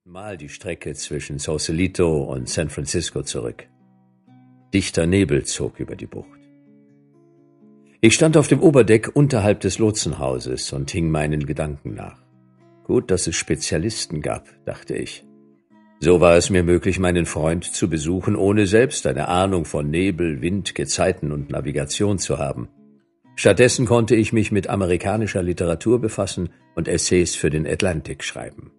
Mal die Strecke zwischen Sausalito und San Francisco zurück. Dichter Nebel zog über die Bucht. Ich stand auf dem Oberdeck unterhalb des Lotsenhauses und hing meinen Gedanken nach. Gut, dass es Spezialisten gab, dachte ich. So war es mir möglich, meinen Freund zu besuchen, ohne selbst eine Ahnung von Nebel, Wind, Gezeiten und Navigation zu haben. Stattdessen konnte ich mich mit amerikanischer Literatur befassen und Essays für den Atlantic schreiben.